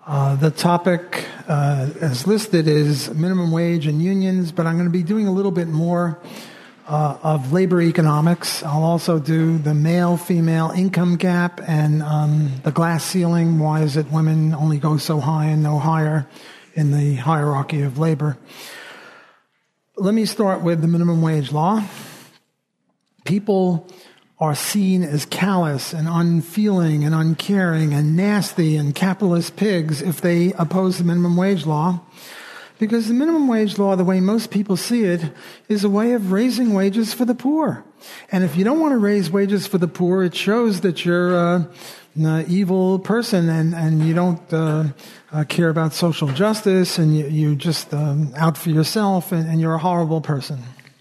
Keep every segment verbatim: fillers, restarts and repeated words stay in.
Uh, the topic uh, as listed is minimum wage and unions, but I'm going to be doing a little bit more uh, of labor economics. I'll also do the male-female income gap and um, the glass ceiling. Why is it women only go so high and no higher in the hierarchy of labor? Let me start with the minimum wage law. People are seen as callous and unfeeling and uncaring and nasty and capitalist pigs if they oppose the minimum wage law. Because the minimum wage law, the way most people see it, is a way of raising wages for the poor. And if you don't want to raise wages for the poor, it shows that you're uh, an evil person and, and you don't uh, uh, care about social justice and you, you're just um, out for yourself and, and you're a horrible person.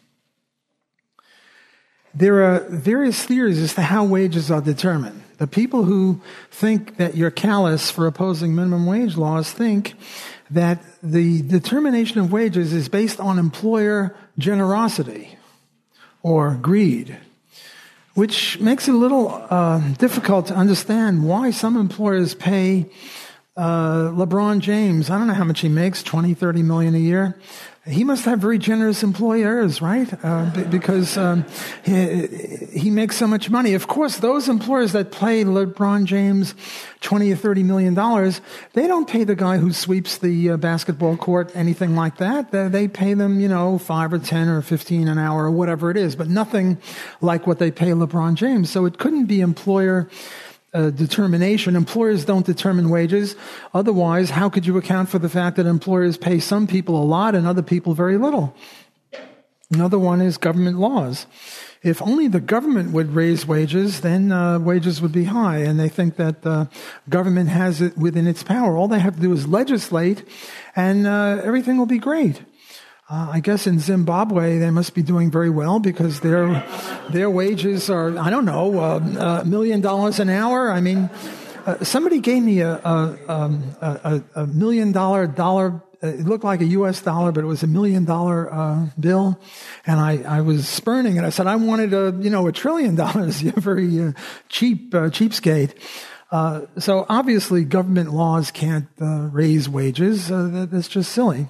There are various theories as to how wages are determined. The people who think that you're callous for opposing minimum wage laws think that the determination of wages is based on employer generosity or greed, which makes it a little uh, difficult to understand why some employers pay uh, LeBron James, I don't know how much he makes, twenty, thirty million a year. He must have very generous employers, right? Uh, b- because um, he, he makes so much money. Of course, those employers that pay LeBron James twenty or thirty million dollars, they don't pay the guy who sweeps the uh, basketball court anything like that. They, they pay them, you know, five or ten or fifteen an hour or whatever it is, but nothing like what they pay LeBron James. So it couldn't be employer Uh, determination. Employers don't determine wages. Otherwise, how could you account for the fact that employers pay some people a lot and other people very little? Another one is government laws. If only the government would raise wages, then uh, wages would be high. And they think that the uh, government has it within its power. All they have to do is legislate, and uh, everything will be great. Uh, I guess in Zimbabwe they must be doing very well because their their wages are, I don't know, uh, a million dollars an hour. I mean, uh, somebody gave me a a, um, a a million dollar dollar. It looked like a U S dollar, but it was a million dollar uh, bill, and I, I was spurning it. I said I wanted a you know a trillion dollars. You're very uh, cheap uh, cheapskate. Uh, so obviously government laws can't uh, raise wages. Uh, that, that's just silly.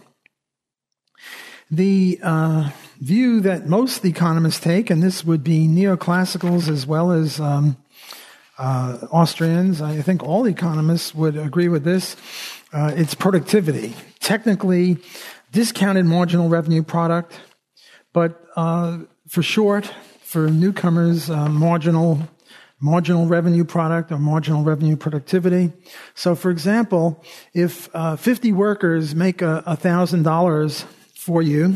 The uh, view that most economists take, and this would be neoclassicals as well as um, uh, Austrians, I think all economists would agree with this, uh, it's productivity. Technically, discounted marginal revenue product, but uh, for short, for newcomers, uh, marginal marginal revenue product or marginal revenue productivity. So, for example, if uh, fifty workers make a one thousand dollars for you,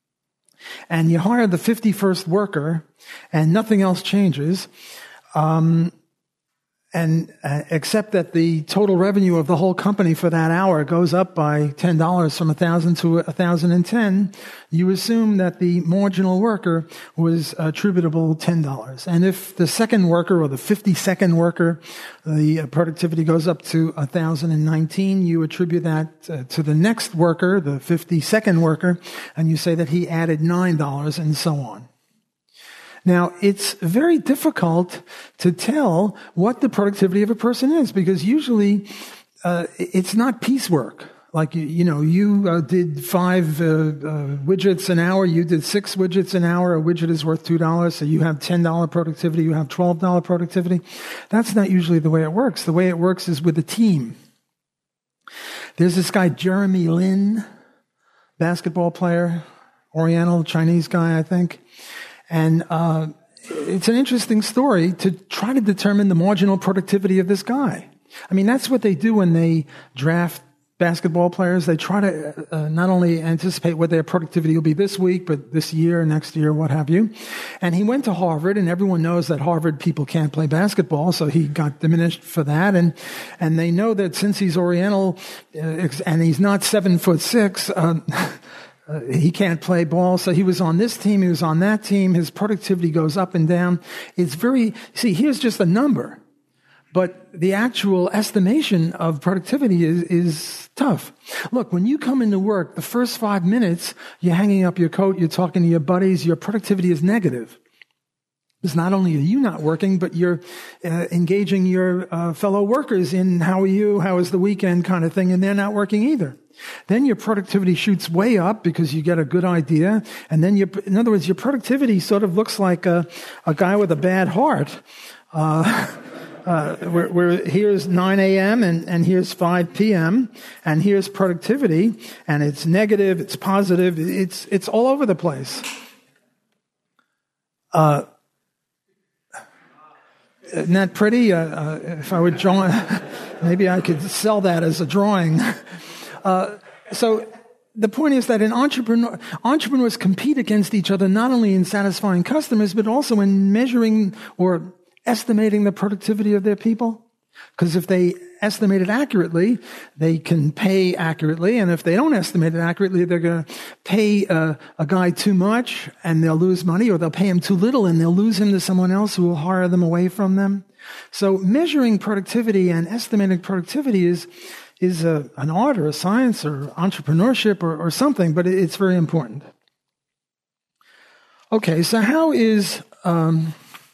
and you hire the fifty-first worker, and nothing else changes, um, and uh, except that the total revenue of the whole company for that hour goes up by ten dollars from one thousand to one thousand ten, you assume that the marginal worker was attributable ten dollars. And if the second worker or the fifty-second worker, the productivity goes up to one thousand nineteen, you attribute that uh, to the next worker, the fifty-second worker, and you say that he added nine dollars and so on. Now, it's very difficult to tell what the productivity of a person is because usually uh, it's not piecework. Like, you, you know, you uh, did five uh, uh, widgets an hour, you did six widgets an hour, a widget is worth two dollars, so you have ten dollars productivity, you have twelve dollars productivity. That's not usually the way it works. The way it works is with a team. There's this guy, Jeremy Lin, basketball player, Oriental, Chinese guy, I think. And uh, it's an interesting story to try to determine the marginal productivity of this guy. I mean, that's what they do when they draft basketball players. They try to uh, not only anticipate what their productivity will be this week, but this year, next year, what have you. And he went to Harvard, and everyone knows that Harvard people can't play basketball, so he got diminished for that. And and they know that since he's Oriental uh, and he's not seven foot six, uh, Uh, he can't play ball, so he was on this team, he was on that team, his productivity goes up and down. It's very, see, here's just a number, but the actual estimation of productivity is, is tough. Look, when you come into work, the first five minutes, you're hanging up your coat, you're talking to your buddies, your productivity is negative. Because not only are you not working, but you're uh, engaging your uh, fellow workers in how are you, how is the weekend kind of thing, and they're not working either. Then your productivity shoots way up because you get a good idea. And then, you, in other words, your productivity sort of looks like a, a guy with a bad heart. Uh, uh, where, where here's nine a.m. and, and here's five p.m. and here's productivity, and it's negative, it's positive, it's it's all over the place. Uh, isn't that pretty? Uh, uh, if I would draw, maybe I could sell that as a drawing. Uh, so the point is that an entrepreneur, entrepreneurs compete against each other not only in satisfying customers, but also in measuring or estimating the productivity of their people. Because if they estimate it accurately, they can pay accurately. And if they don't estimate it accurately, they're going to pay uh, a guy too much and they'll lose money, or they'll pay him too little and they'll lose him to someone else who will hire them away from them. So measuring productivity and estimating productivity is is a, an art or a science or entrepreneurship or, or something, but it's very important. Okay, so how is um,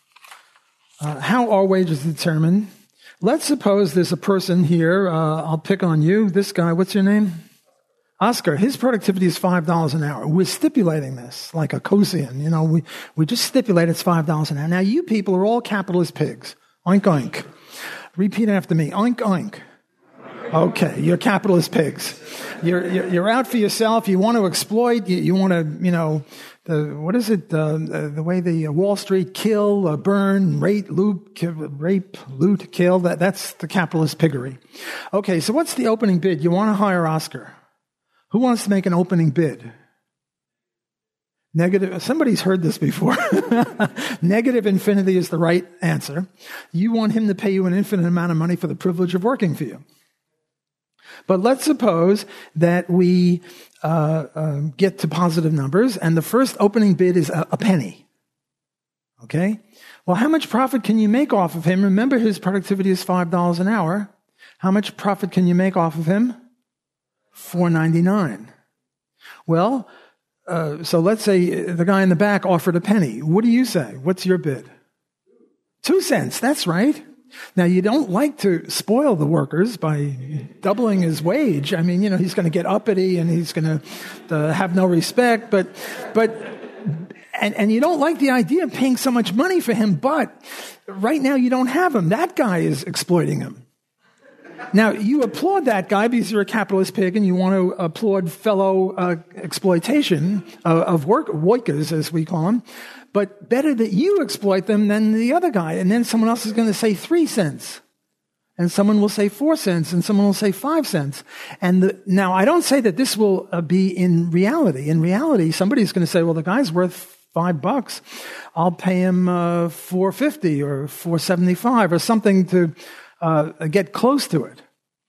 uh, how are wages determined? Let's suppose there's a person here. Uh, I'll pick on you. This guy, what's your name? Oscar. His productivity is five dollars an hour. We're stipulating this like a cosine. You know, we, we just stipulate it's five dollars an hour. Now, you people are all capitalist pigs. Oink, oink. Repeat after me. Oink, oink. Okay, you're capitalist pigs. You're, you're, you're out for yourself. You want to exploit. You, you want to, you know, the, what is it? Uh, the, the way the uh, Wall Street kill, uh, burn, rape, loot, ki- rape, loot, kill. That, that's the capitalist piggery. Okay, so what's the opening bid? You want to hire Oscar. Who wants to make an opening bid? Negative. Somebody's heard this before. Negative infinity is the right answer. You want him to pay you an infinite amount of money for the privilege of working for you. But let's suppose that we uh, uh, get to positive numbers, and the first opening bid is a, a penny. Okay? Well, how much profit can you make off of him? Remember, his productivity is five dollars an hour. How much profit can you make off of him? four ninety-nine. Well, uh, so let's say the guy in the back offered a penny. What do you say? What's your bid? Two cents. That's right. Now, you don't like to spoil the workers by doubling his wage. I mean, you know, he's going to get uppity and he's going to uh, have no respect. But, but, and, and you don't like the idea of paying so much money for him. But right now, you don't have him. That guy is exploiting him. Now, you applaud that guy because you're a capitalist pig and you want to applaud fellow uh, exploitation uh, of work, workers, as we call them. But better that you exploit them than the other guy. And then someone else is going to say three cents. And someone will say four cents. And someone will say five cents. And the, now, I don't say that this will uh, be in reality. In reality, somebody's going to say, well, the guy's worth five bucks. I'll pay him uh, four fifty or four seventy-five or something to uh, get close to it.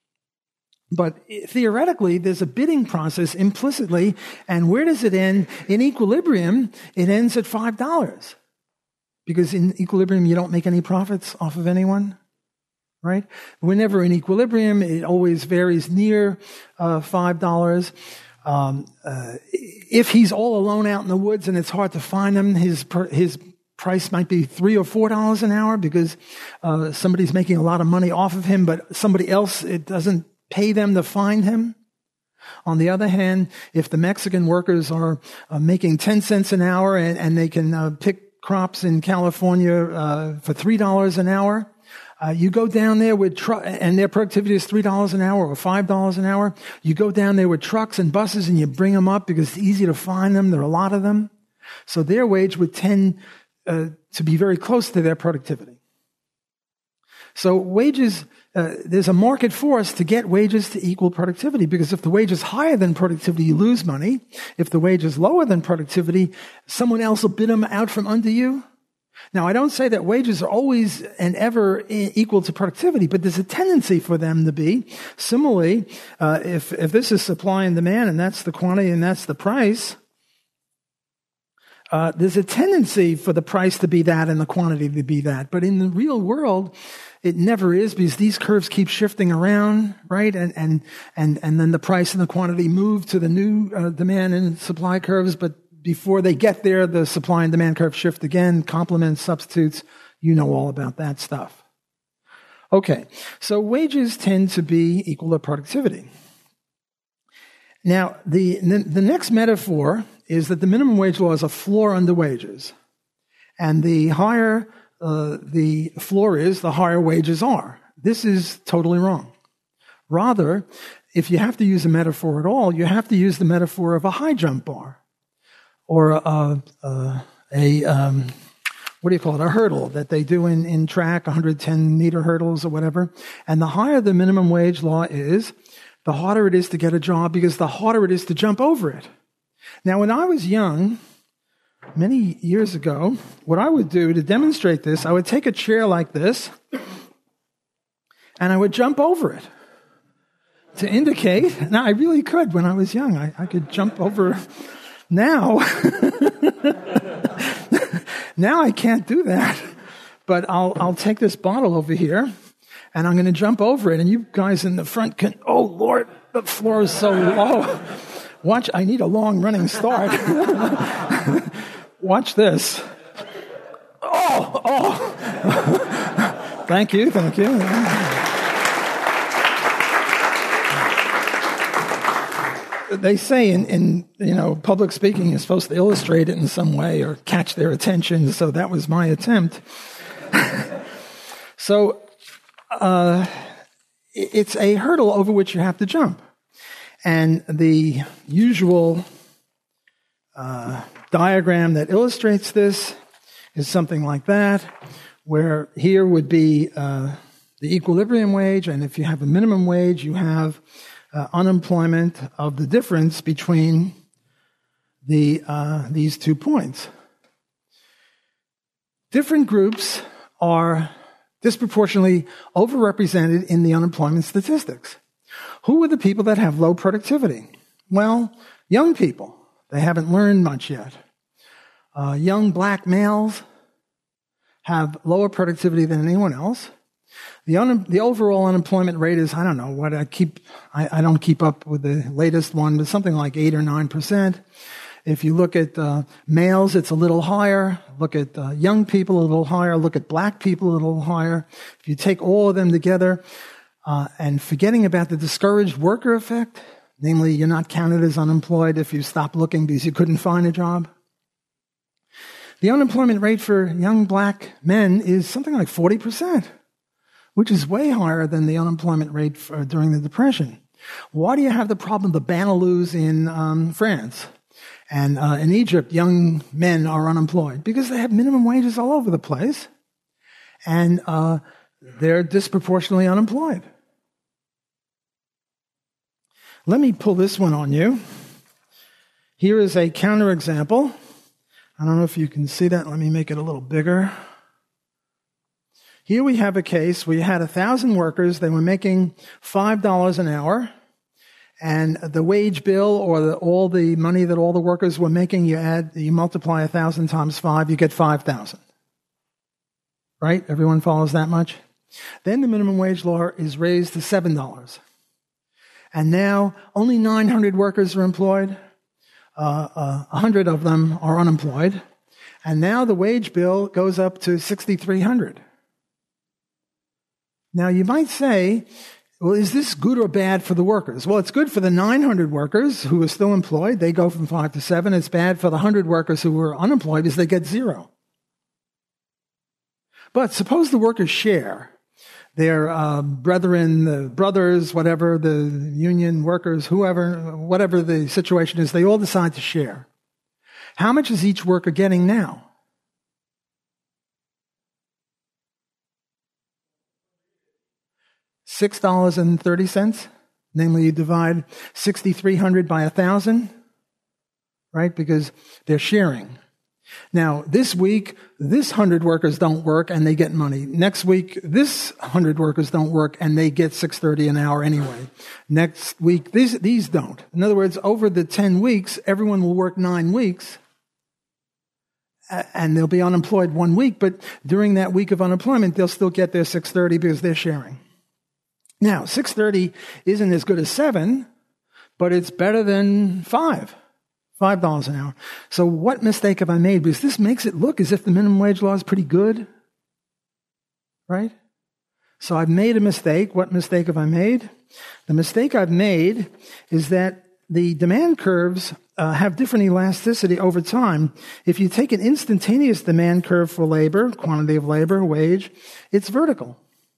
But theoretically, there's a bidding process implicitly, and where does it end? In equilibrium, it ends at five dollars. Because in equilibrium, you don't make any profits off of anyone, right? Whenever in equilibrium, it always varies near uh, five dollars. Um, uh, if he's all alone out in the woods and it's hard to find him, his per, his price might be three or four dollars an hour because uh, somebody's making a lot of money off of him, but somebody else, it doesn't pay them to find him. On the other hand, if the Mexican workers are uh, making ten cents an hour and, and they can uh, pick crops in California uh, for three dollars an hour, uh, you go down there with tr- and their productivity is three dollars an hour or five dollars an hour. You go down there with trucks and buses and you bring them up because it's easy to find them. There are a lot of them. So their wage would tend uh, to be very close to their productivity. So wages, uh, there's a market force to get wages to equal productivity, because if the wage is higher than productivity, you lose money. If the wage is lower than productivity, someone else will bid them out from under you. Now, I don't say that wages are always and ever equal to productivity, but there's a tendency for them to be. Similarly, uh, if, if this is supply and demand, and that's the quantity and that's the price, uh, there's a tendency for the price to be that and the quantity to be that. But in the real world, it never is, because these curves keep shifting around, right? And and and and then the price and the quantity move to the new uh, demand and supply curves, but before they get there, the supply and demand curve shift again, complements, substitutes. You know all about that stuff. Okay, so wages tend to be equal to productivity. Now, the, the next metaphor is that the minimum wage law is a floor under wages. And the higher uh, the floor is, the higher wages are. This is totally wrong. Rather, if you have to use a metaphor at all, you have to use the metaphor of a high jump bar. Or a, a, a um, what do you call it, a hurdle that they do in, in track, one hundred ten meter hurdles or whatever. And the higher the minimum wage law is, the harder it is to get a job because the harder it is to jump over it. Now, when I was young, many years ago, what I would do to demonstrate this, I would take a chair like this, and I would jump over it to indicate. Now, I really could when I was young. I, I could jump over. Now, now I can't do that. But I'll I'll take this bottle over here, and I'm going to jump over it. And you guys in the front can, oh, Lord, the floor is so low. Watch, I need a long running start. Watch this. Oh, oh. Thank you, thank you. They say in, in, you know, public speaking is supposed to illustrate it in some way or catch their attention, so that was my attempt. So, uh, it's a hurdle over which you have to jump. And the usual uh, diagram that illustrates this is something like that, where here would be uh, the equilibrium wage, and if you have a minimum wage, you have uh, unemployment of the difference between the uh, these two points. Different groups are disproportionately overrepresented in the unemployment statistics. Who are the people that have low productivity? Well, young people. They haven't learned much yet. Uh, young black males have lower productivity than anyone else. The un- the overall unemployment rate is, I don't know what I keep, I, I don't keep up with the latest one, but something like eight or nine percent. If you look at uh, males, it's a little higher. Look at uh, young people, a little higher. Look at black people, a little higher. If you take all of them together, uh, and forgetting about the discouraged worker effect, namely you're not counted as unemployed if you stop looking because you couldn't find a job. The unemployment rate for young black men is something like forty percent, which is way higher than the unemployment rate for, during the Depression. Why do you have the problem of the Banlieues in um, France? And uh, in Egypt, young men are unemployed because they have minimum wages all over the place, and uh, they're disproportionately unemployed. Let me pull this one on you. Here is a counterexample. I don't know if you can see that. Let me make it a little bigger. Here we have a case where you had a thousand workers. They were making five dollars an hour. And the wage bill, or the, all the money that all the workers were making, you add, you multiply a thousand times five, you get five thousand. Right? Everyone follows that much? Then the minimum wage law is raised to seven dollars. And now only nine hundred workers are employed. Uh, uh, one hundred of them are unemployed. And now the wage bill goes up to six thousand three hundred. Now you might say, well, is this good or bad for the workers? Well, it's good for the nine hundred workers who are still employed. They go from five to seven. It's bad for the one hundred workers who are unemployed because they get zero. But suppose the workers share. Their uh, brethren, the brothers, whatever, the union workers, whoever, whatever the situation is, they all decide to share. How much is each worker getting now? six dollars and thirty cents. Namely, you divide six thousand three hundred by one thousand, right? Because they're sharing. Now, this week, this one hundred workers don't work and they get money. Next week, this one hundred workers don't work and they get six dollars and thirty cents an hour anyway. Next week, these, these don't. In other words, over the ten weeks, everyone will work nine weeks and they'll be unemployed one week, but during that week of unemployment, they'll still get their six dollars and thirty cents because they're sharing. Now, six dollars and thirty cents isn't as good as seven, but it's better than five. five dollars an hour. So what mistake have I made? Because this makes it look as if the minimum wage law is pretty good, right? So I've made a mistake. What mistake have I made? The mistake I've made is that the demand curves uh, have different elasticity over time. If you take an instantaneous demand curve for labor, quantity of labor, wage, it's vertical,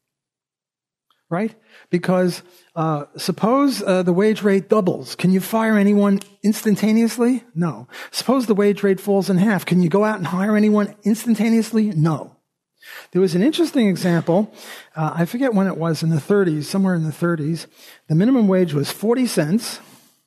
right? Because uh, suppose uh, the wage rate doubles. Can you fire anyone instantaneously? No. Suppose the wage rate falls in half. Can you go out and hire anyone instantaneously? No. There was an interesting example. Uh, I forget when it was, in the thirties, somewhere in the thirties. The minimum wage was forty cents,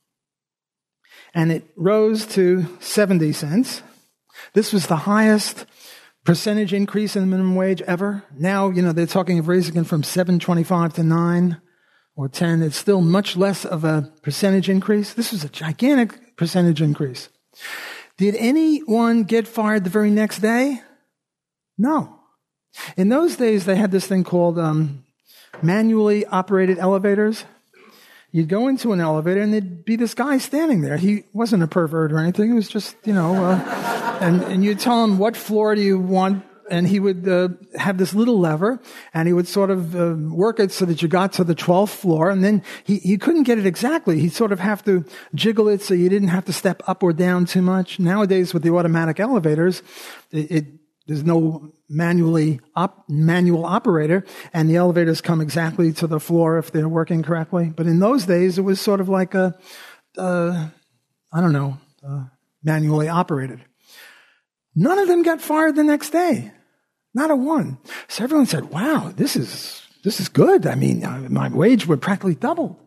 and it rose to seventy cents. This was the highest percentage increase in the minimum wage ever. Now, you know, they're talking of raising it from seven twenty-five to nine or ten. It's still much less of a percentage increase. This was a gigantic percentage increase. Did anyone get fired the very next day? No. In those days, they had this thing called um, manually operated elevators. You'd go into an elevator, and there'd be this guy standing there. He wasn't a pervert or anything. It was just, you know, uh, and, and you'd tell him, what floor do you want? And he would uh, have this little lever, and he would sort of uh, work it so that you got to the twelfth floor. And then he, he couldn't get it exactly. He'd sort of have to jiggle it so you didn't have to step up or down too much. Nowadays, with the automatic elevators, it, it there's no manually op, manual operator, and the elevators come exactly to the floor if they're working correctly. But in those days, it was sort of like a, uh, I don't know, uh, manually operated. None of them got fired the next day. Not a one. So everyone said, wow, this is, this is good. I mean, my wage would practically double.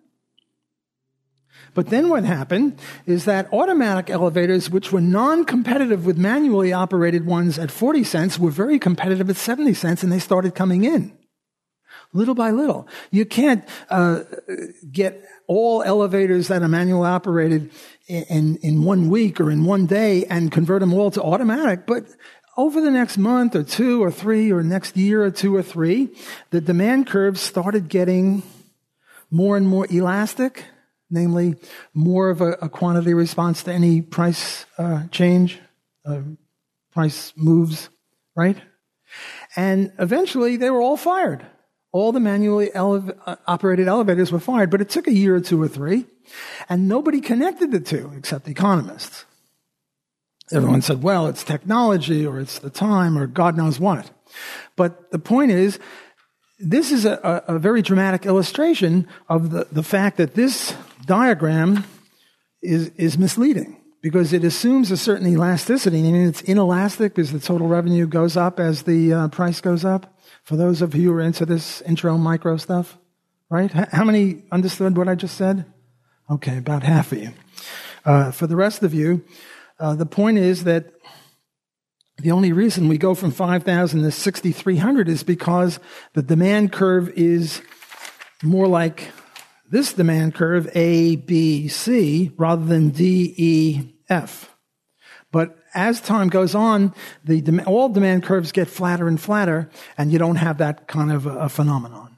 But then what happened is that automatic elevators, which were non-competitive with manually operated ones at forty cents, were very competitive at seventy cents, and they started coming in. Little by little. You can't uh, get all elevators that are manually operated in, in, in one week or in one day and convert them all to automatic, but over the next month or two or three or next year or two or three, the demand curves started getting more and more elastic, namely more of a, a quantity response to any price uh, change, uh, price moves, right? And eventually they were all fired. All the manually ele- uh, operated elevators were fired, but it took a year or two or three, and nobody connected the two except economists. Everyone said, well, it's technology, or it's the time, or God knows what. But the point is, this is a, a very dramatic illustration of the, the fact that this diagram is, is misleading, because it assumes a certain elasticity. I mean, it's inelastic because the total revenue goes up as the uh, price goes up. For those of you who are into this intro micro stuff, right? H- how many understood what I just said? Okay, about half of you. Uh, for the rest of you, uh, the point is that the only reason we go from five thousand to sixty-three hundred is because the demand curve is more like this demand curve, A, B, C, rather than D, E, F. But as time goes on, the dem- all demand curves get flatter and flatter, and you don't have that kind of a, a phenomenon.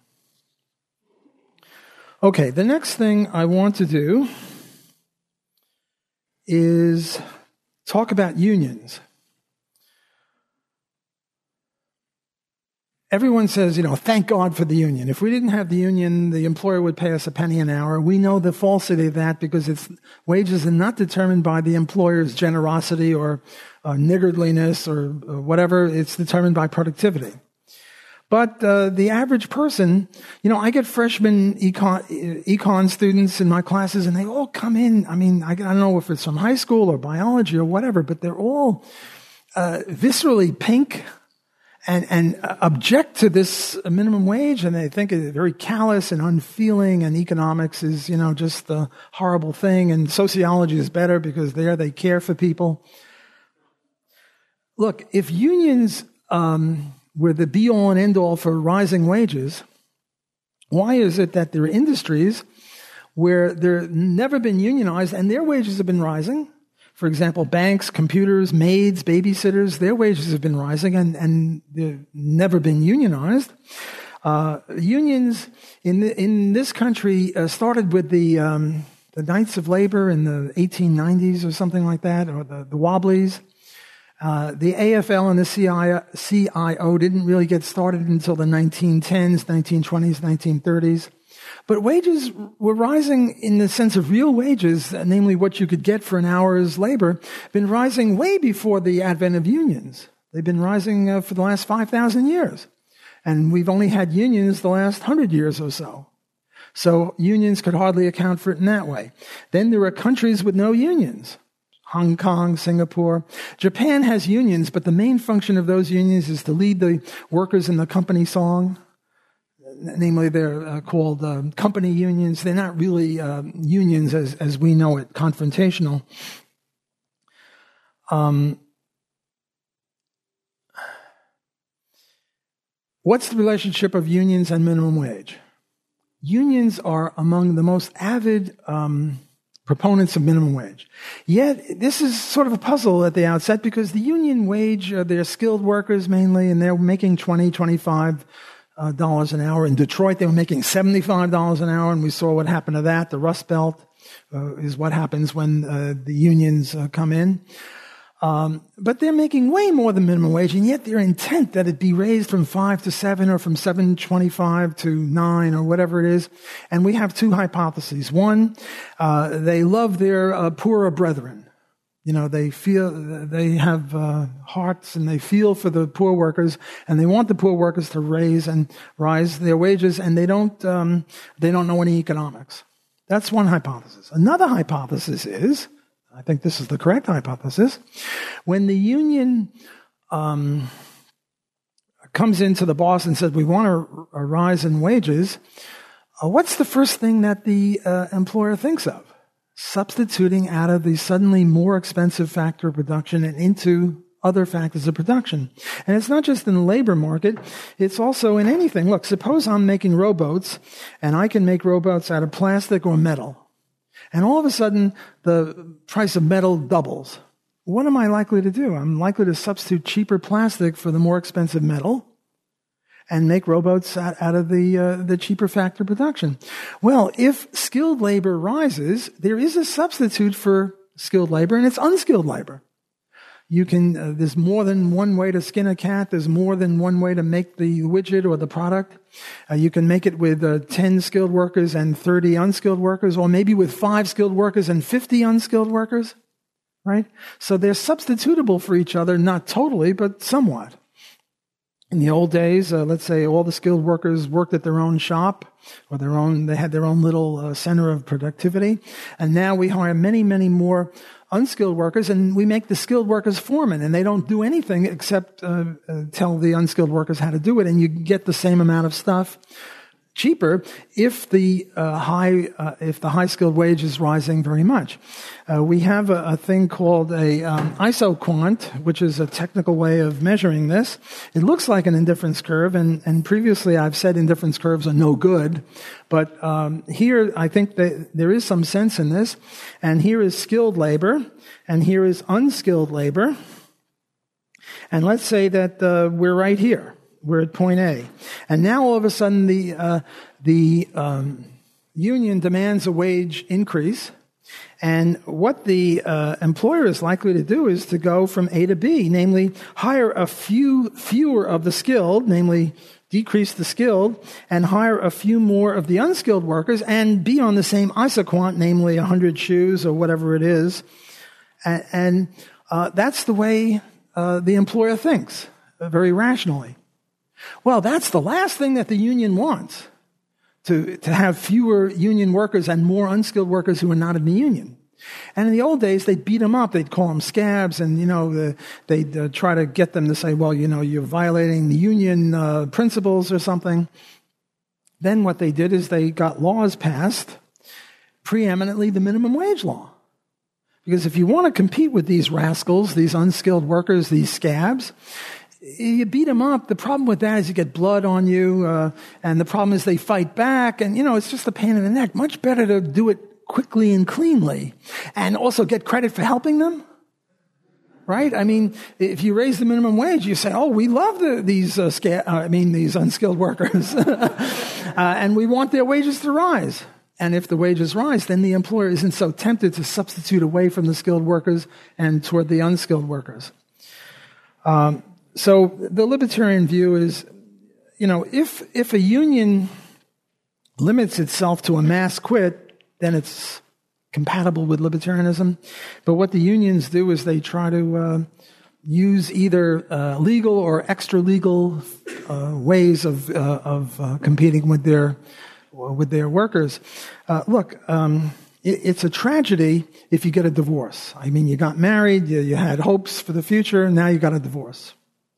Okay, the next thing I want to do is talk about unions. Everyone says, you know, thank God for the union. If we didn't have the union, the employer would pay us a penny an hour. We know the falsity of that because its wages are not determined by the employer's generosity or uh, niggardliness or uh, whatever. It's determined by productivity. But uh, the average person, you know, I get freshman econ, econ students in my classes, and they all come in. I mean, I, I don't know if it's from high school or biology or whatever, but they're all uh, viscerally pink and, and object to this minimum wage, and they think it's very callous and unfeeling, and economics is, you know, just a horrible thing, and sociology is better because there they care for people. Look, if unions um, were the be-all and end-all for rising wages, why is it that there are industries where they've never been unionized and their wages have been rising? For example, banks, computers, maids, babysitters, their wages have been rising and, and they've never been unionized. Uh, unions in the, in this country uh, started with the um, the Knights of Labor in the eighteen nineties or something like that, or the, the Wobblies. Uh, the A F L and the C I O didn't really get started until the nineteen tens, nineteen twenties, nineteen thirties. But wages were rising in the sense of real wages, namely what you could get for an hour's labor, been rising way before the advent of unions. They've been rising uh, for the last five thousand years. And we've only had unions the last one hundred years or so. So unions could hardly account for it in that way. Then there are countries with no unions. Hong Kong, Singapore. Japan has unions, but the main function of those unions is to lead the workers in the company song. Namely, they're uh, called uh, company unions. They're not really uh, unions as, as we know it, confrontational. Um, what's the relationship of unions and minimum wage? Unions are among the most avid um, proponents of minimum wage. Yet, this is sort of a puzzle at the outset because the union wage, uh, they're skilled workers mainly, and they're making twenty, twenty-five Uh, dollars an hour. In Detroit, they were making seventy-five dollars an hour, and we saw what happened to that. The Rust Belt uh, is what happens when uh, the unions uh, come in. Um, but they're making way more than minimum wage, and yet they're intent that it be raised from five to seven, or from seven twenty-five to nine, or whatever it is. And we have two hypotheses. One, uh, they love their uh, poorer brethren. You know, they feel, they have uh, hearts and they feel for the poor workers, and they want the poor workers to raise and rise their wages, and they don't, um, they don't know any economics. That's one hypothesis. Another hypothesis is, I think this is the correct hypothesis, when the union um, comes into the boss and says, we want a, a rise in wages, uh, what's the first thing that the uh, employer thinks of? Substituting out of the suddenly more expensive factor of production and into other factors of production. And it's not just in the labor market, it's also in anything. Look, suppose I'm making rowboats, and I can make rowboats out of plastic or metal. And all of a sudden, the price of metal doubles. What am I likely to do? I'm likely to substitute cheaper plastic for the more expensive metal and make rowboats out, out of the uh, the cheaper factor production. Well, if skilled labor rises, there is a substitute for skilled labor, and it's unskilled labor. You can, uh, there's more than one way to skin a cat. There's more than one way to make the widget or the product. Uh, you can make it with uh, ten skilled workers and thirty unskilled workers, or maybe with five skilled workers and fifty unskilled workers, right? So they're substitutable for each other, not totally, but somewhat. In the old days, uh, let's say all the skilled workers worked at their own shop, or their own, they had their own little uh, center of productivity. And now we hire many, many more unskilled workers, and we make the skilled workers foremen, and they don't do anything except uh, uh, tell the unskilled workers how to do it, and you get the same amount of stuff cheaper if the uh, high uh, if the high skilled wage is rising very much. Uh, we have a, a thing called a um, isoquant, which is a technical way of measuring this. It looks like an indifference curve, and, and previously I've said indifference curves are no good, but um, here I think that there is some sense in this. And here is skilled labor, and here is unskilled labor. And let's say that uh, we're right here. We're at point A. And now all of a sudden the uh, the um, union demands a wage increase. And what the uh, employer is likely to do is to go from A to B, namely hire a few fewer of the skilled, namely decrease the skilled, and hire a few more of the unskilled workers, and be on the same isoquant, namely one hundred shoes or whatever it is. And, and uh, that's the way uh, the employer thinks, uh, very rationally. Well, that's the last thing that the union wants, to, to have fewer union workers and more unskilled workers who are not in the union. And in the old days, they'd beat them up. They'd call them scabs, and, you know, the, they'd uh, try to get them to say, well, you know, you're violating the union uh, principles or something. Then what they did is they got laws passed, preeminently the minimum wage law. Because if you want to compete with these rascals, these unskilled workers, these scabs, you beat them up. The problem with that is you get blood on you, uh, and the problem is they fight back, and, you know, it's just a pain in the neck. Much better to do it quickly and cleanly, and also get credit for helping them, right? I mean, if you raise the minimum wage, you say, oh, we love the, these, uh, sca- uh, I mean, these unskilled workers, uh, and we want their wages to rise. And if the wages rise, then the employer isn't so tempted to substitute away from the skilled workers and toward the unskilled workers. Um, so the libertarian view is, you know, if if a union limits itself to a mass quit, then it's compatible with libertarianism. But what the unions do is they try to uh, use either uh, legal or extra-legal uh, ways of uh, of uh, competing with their with their workers. Uh, look, um, it, it's a tragedy if you get a divorce. I mean, you got married, you, you had hopes for the future, and now you got a divorce.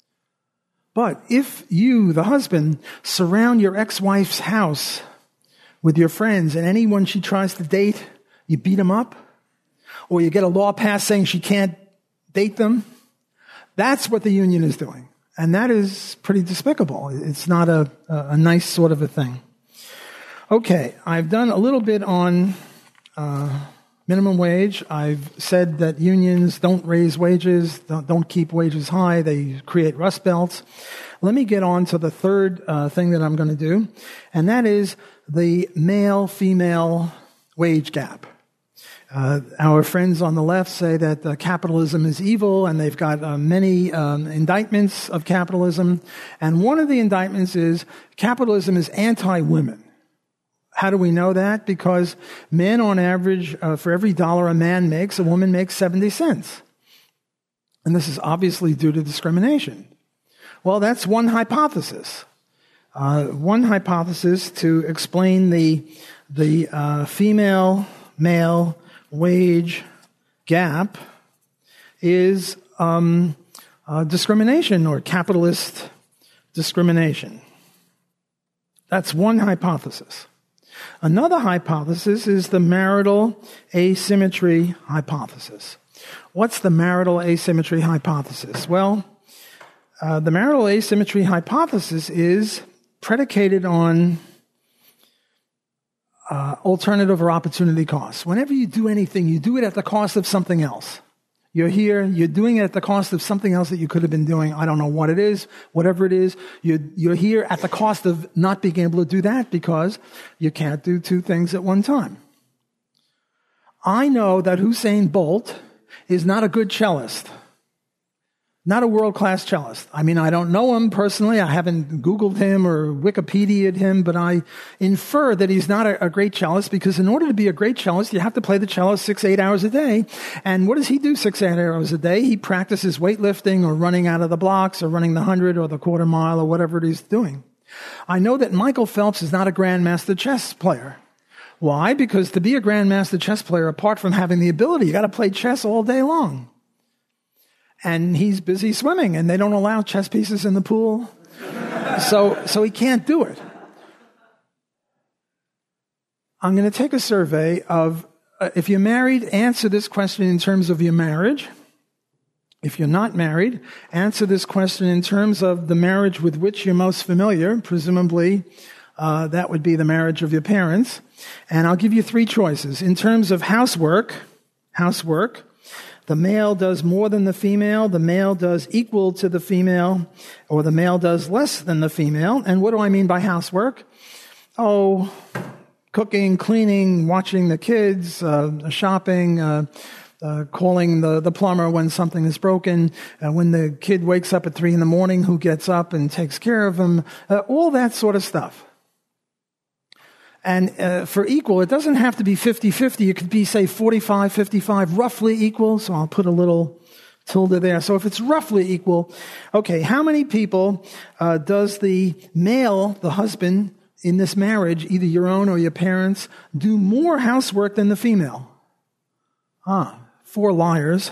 But if you, the husband, surround your ex-wife's house with your friends, and anyone she tries to date, you beat them up, or you get a law passed saying she can't date them, that's what the union is doing. And that is pretty despicable. It's not a, a nice sort of a thing. Okay, I've done a little bit on uh, minimum wage. I've said that unions don't raise wages, don't, don't keep wages high. They create rust belts. Let me get on to the third uh, thing that I'm going to do, and that is the male-female wage gap. Uh, our friends on the left say that uh, capitalism is evil, and they've got uh, many um, indictments of capitalism. And one of the indictments is capitalism is anti-women. How do we know that? Because men, on average, uh, for every dollar a man makes, a woman makes seventy cents. And this is obviously due to discrimination. Well, that's one hypothesis. Uh, one hypothesis to explain the the uh, female-male wage gap is um, uh, discrimination or capitalist discrimination. That's one hypothesis. Another hypothesis is the marital asymmetry hypothesis. What's the marital asymmetry hypothesis? Well, uh, the marital asymmetry hypothesis is predicated on uh, alternative or opportunity costs. Whenever you do anything, you do it at the cost of something else. You're here, you're doing it at the cost of something else that you could have been doing. I don't know what it is, whatever it is. You're, you're here at the cost of not being able to do that because you can't do two things at one time. I know that Usain Bolt is not a good cellist. Not a world-class cellist. I mean, I don't know him personally. I haven't Googled him or Wikipedia'd him, but I infer that he's not a, a great cellist because in order to be a great cellist, you have to play the cello six, eight hours a day. And what does he do six, eight hours a day? He practices weightlifting or running out of the blocks or running the hundred or the quarter mile or whatever it is doing. I know that Michael Phelps is not a grandmaster chess player. Why? Because to be a grandmaster chess player, apart from having the ability, you got to play chess all day long. And he's busy swimming, and they don't allow chess pieces in the pool. So, so he can't do it. I'm going to take a survey of, uh, if you're married, answer this question in terms of your marriage. If you're not married, answer this question in terms of the marriage with which you're most familiar. Presumably, uh, that would be the marriage of your parents. And I'll give you three choices. In terms of housework, housework, the male does more than the female, the male does equal to the female, or the male does less than the female. And what do I mean by housework? Oh, cooking, cleaning, watching the kids, uh, shopping, uh, uh, calling the, the plumber when something is broken, uh, when the kid wakes up at three in the morning, who gets up and takes care of him, uh, all that sort of stuff. And uh, for equal, it doesn't have to be fifty-fifty. It could be, say, forty-five fifty-five, roughly equal. So I'll put a little tilde there. So if it's roughly equal, okay, how many people uh, does the male, the husband, in this marriage, either your own or your parents, do more housework than the female? Ah, four liars.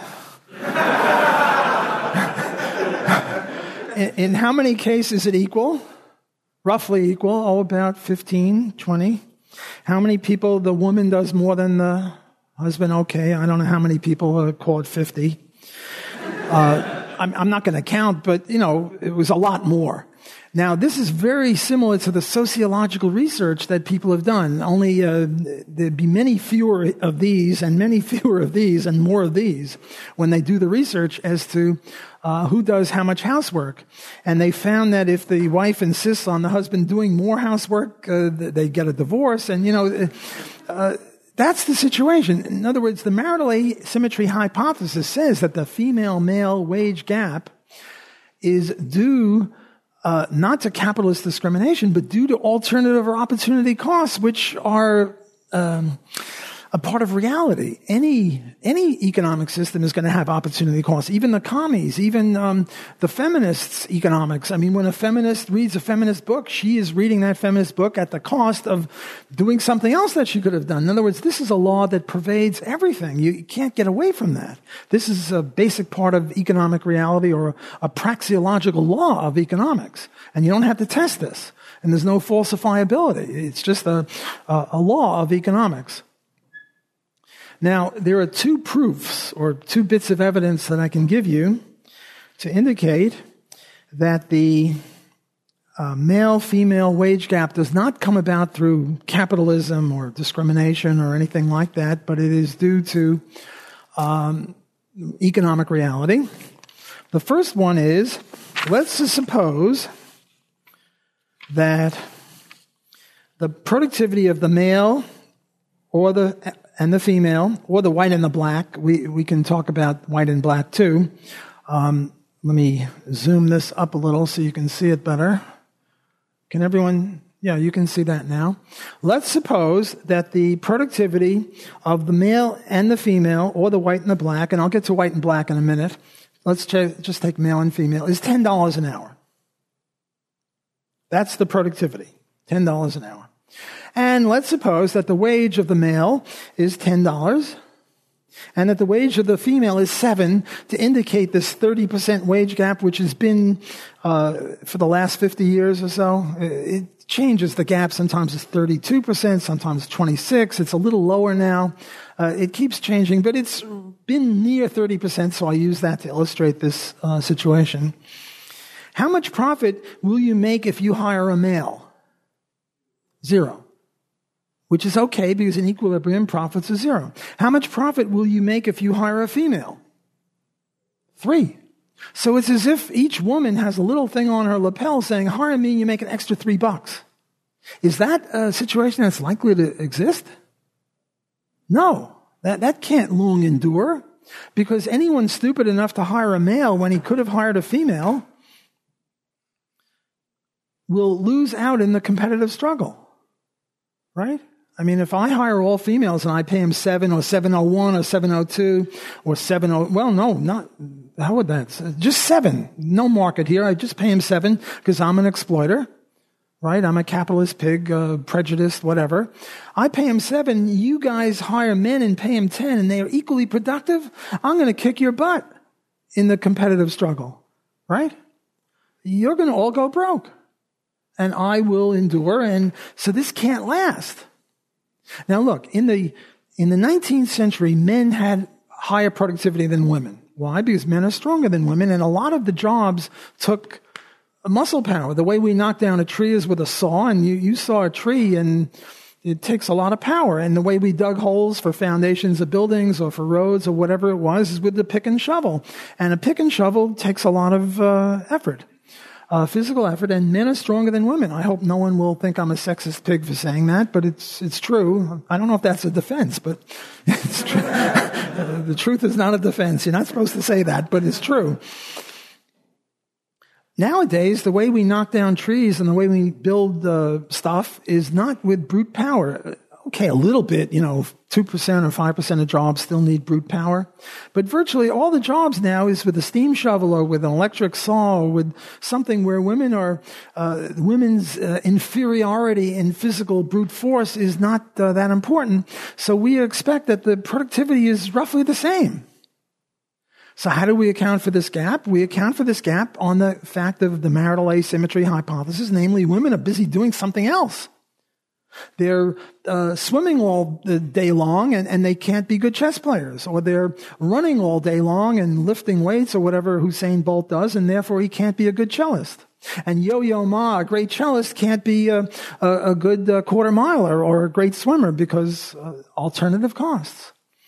in, in how many cases is it equal? Roughly equal, oh, about fifteen, twenty. How many people the woman does more than the husband? Okay, I don't know how many people uh, call it fifty. Uh, I'm, I'm not going to count, but, you know, it was a lot more. Now, this is very similar to the sociological research that people have done, only uh, there'd be many fewer of these and many fewer of these and more of these when they do the research as to uh, who does how much housework. And they found that if the wife insists on the husband doing more housework, uh, they get a divorce. And, you know, uh, that's the situation. In other words, the marital asymmetry hypothesis says that the female-male wage gap is due Uh, not to capitalist discrimination, but due to alternative or opportunity costs, which are um, a part of reality. Any any economic system is going to have opportunity costs. Even the commies, even um, the feminists' economics. I mean, when a feminist reads a feminist book, she is reading that feminist book at the cost of doing something else that she could have done. In other words, this is a law that pervades everything. You can't get away from that. This is a basic part of economic reality, or a praxeological law of economics. And you don't have to test this. And there's no falsifiability. It's just a, a, a law of economics. Now, there are two proofs or two bits of evidence that I can give you to indicate that the uh, male-female wage gap does not come about through capitalism or discrimination or anything like that, but it is due to um, economic reality. The first one is, let's just suppose that the productivity of the male or the and the female, or the white and the black. We we can talk about white and black too. Um, let me zoom this up a little so you can see it better. Can everyone? Yeah, you can see that now. Let's suppose that the productivity of the male and the female, or the white and the black, and I'll get to white and black in a minute. Let's ch- just take male and female, is ten dollars an hour. That's the productivity, ten dollars an hour. And let's suppose that the wage of the male is ten dollars and that the wage of the female is seven dollars, to indicate this thirty percent wage gap, which has been uh, for the last fifty years or so. It changes. The gap sometimes is thirty-two percent, sometimes twenty-six. It's a little lower now. Uh, it keeps changing, but it's been near thirty percent, so I use that to illustrate this uh, situation. How much profit will you make if you hire a male? Zero. Which is okay, because in equilibrium, profits are zero. How much profit will you make if you hire a female? Three. So it's as if each woman has a little thing on her lapel saying, hire me and you make an extra three bucks. Is that a situation that's likely to exist? No. That, that can't long endure, because anyone stupid enough to hire a male when he could have hired a female will lose out in the competitive struggle. Right? I mean, if I hire all females and I pay them seven or seven oh one or seven oh two or seven oh, well, no, not, how would that, just seven. No market here. I just pay them seven because I'm an exploiter, right? I'm a capitalist pig, uh, prejudiced, whatever. I pay them seven. You guys hire men and pay them ten, and they are equally productive. I'm going to kick your butt in the competitive struggle, right? You're going to all go broke. And I will endure, and so this can't last. Now look, in the in the nineteenth century, men had higher productivity than women. Why? Because men are stronger than women, and a lot of the jobs took muscle power. The way we knock down a tree is with a saw, and you, you saw a tree, and it takes a lot of power. And the way we dug holes for foundations of buildings or for roads or whatever it was is with the pick and shovel. And a pick and shovel takes a lot of uh, effort. Uh, physical effort, and men are stronger than women. I hope no one will think I'm a sexist pig for saying that, but it's it's true. I don't know if that's a defense, but it's true. uh, the truth is not a defense. You're not supposed to say that, but it's true. Nowadays, the way we knock down trees and the way we build uh, stuff is not with brute power. Okay, a little bit, you know, two percent or five percent of jobs still need brute power. But virtually all the jobs now is with a steam shovel or with an electric saw or with something where women are, uh, women's uh, inferiority in physical brute force is not uh, that important. So we expect that the productivity is roughly the same. So how do we account for this gap? We account for this gap on the fact of the marital asymmetry hypothesis, namely women are busy doing something else. They're uh, swimming all the day long, and, and they can't be good chess players. Or they're running all day long and lifting weights or whatever Usain Bolt does, and therefore he can't be a good cellist. And Yo-Yo Ma, a great cellist, can't be a, a, a good uh, quarter miler or a great swimmer because uh, alternative costs.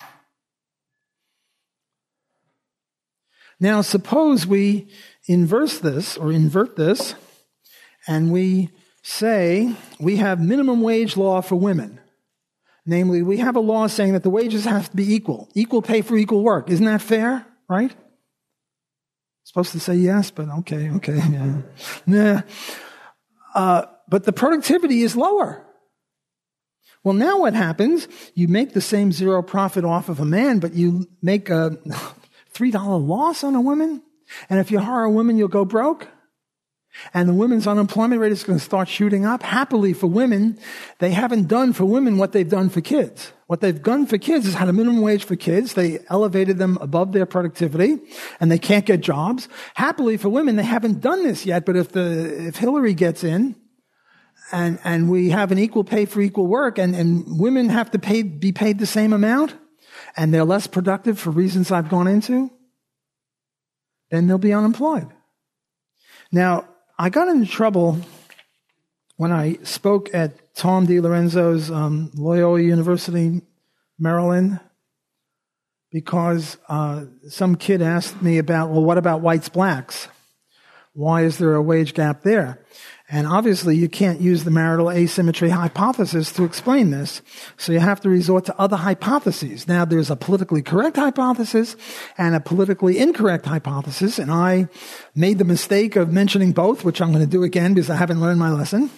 Now, suppose we inverse this or invert this, and we say we have minimum wage law for women. Namely, we have a law saying that the wages have to be equal. Equal pay for equal work. Isn't that fair? Right? Supposed to say yes, but okay, okay. Yeah. Nah. Uh, but the productivity is lower. Well, now what happens? You make the same zero profit off of a man, but you make a three dollar loss on a woman. And if you hire a woman, you'll go broke. And the women's unemployment rate is going to start shooting up. Happily for women, they haven't done for women what they've done for kids. What they've done for kids is had a minimum wage for kids. They elevated them above their productivity, and they can't get jobs. Happily for women, they haven't done this yet. But if the if Hillary gets in, and and we have an equal pay for equal work, and, and women have to pay be paid the same amount, and they're less productive for reasons I've gone into, then they'll be unemployed. Now, I got into trouble when I spoke at Tom DiLorenzo's um, Loyola University, Maryland, because uh, some kid asked me about, well, what about whites, blacks? Why is there a wage gap there? And obviously you can't use the marital asymmetry hypothesis to explain this, so you have to resort to other hypotheses. Now there's a politically correct hypothesis and a politically incorrect hypothesis, and I made the mistake of mentioning both, which I'm going to do again because I haven't learned my lesson.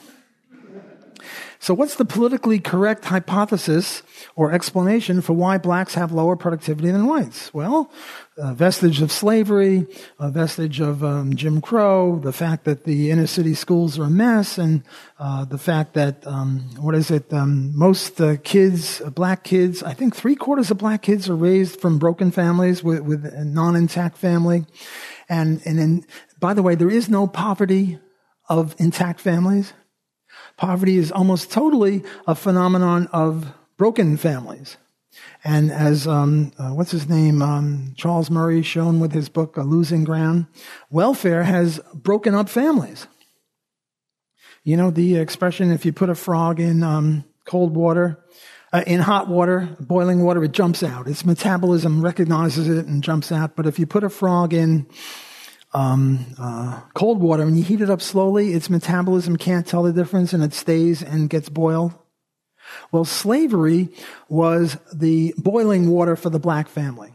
So what's the politically correct hypothesis or explanation for why blacks have lower productivity than whites? Well, a vestige of slavery, a vestige of um, Jim Crow, the fact that the inner city schools are a mess, and uh, the fact that, um, what is it, um, most uh, kids, uh, black kids, I think three quarters of black kids are raised from broken families with, with a non-intact family. And, and then, by the way, there is no poverty of intact families. Poverty is almost totally a phenomenon of broken families. And as, um, uh, what's his name, um, Charles Murray shown with his book, uh, Losing Ground, welfare has broken up families. You know the expression, if you put a frog in um, cold water, uh, in hot water, boiling water, it jumps out. Its metabolism recognizes it and jumps out. But if you put a frog in Um, uh, cold water, when you heat it up slowly, its metabolism can't tell the difference and it stays and gets boiled. Well, slavery was the boiling water for the black family.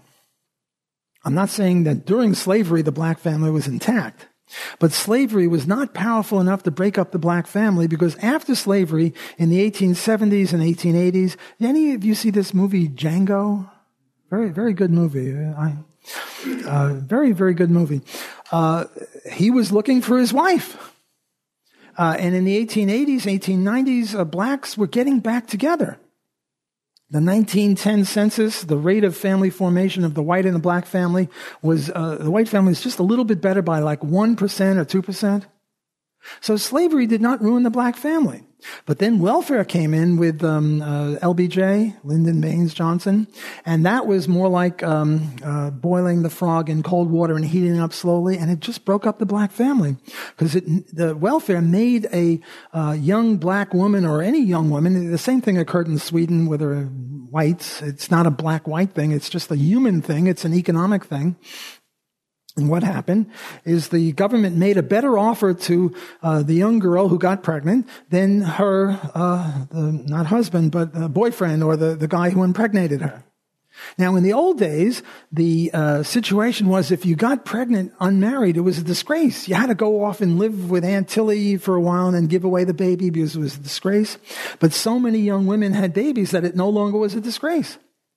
I'm not saying that during slavery the black family was intact, but slavery was not powerful enough to break up the black family, because after slavery in the eighteen seventies and eighteen eighties, did any of you see this movie Django? Very, very good movie. I Uh, very, very good movie. Uh, he was looking for his wife. Uh, and in the eighteen eighties, eighteen nineties, uh, blacks were getting back together. The nineteen ten census, the rate of family formation of the white and the black family was, uh, the white family was just a little bit better by like one percent or two percent. So slavery did not ruin the black family. But then welfare came in with um, uh, L B J, Lyndon Baines Johnson, and that was more like um, uh, boiling the frog in cold water and heating it up slowly, and it just broke up the black family. Because the welfare made a uh, young black woman, or any young woman, the same thing occurred in Sweden with the whites. It's not a black-white thing, it's just a human thing, it's an economic thing. And what happened is the government made a better offer to uh, the young girl who got pregnant than her, uh, the, not husband, but uh, boyfriend, or the, the guy who impregnated her. Now, in the old days, the uh, situation was if you got pregnant unmarried, it was a disgrace. You had to go off and live with Aunt Tilly for a while and then give away the baby because it was a disgrace. But so many young women had babies that it no longer was a disgrace.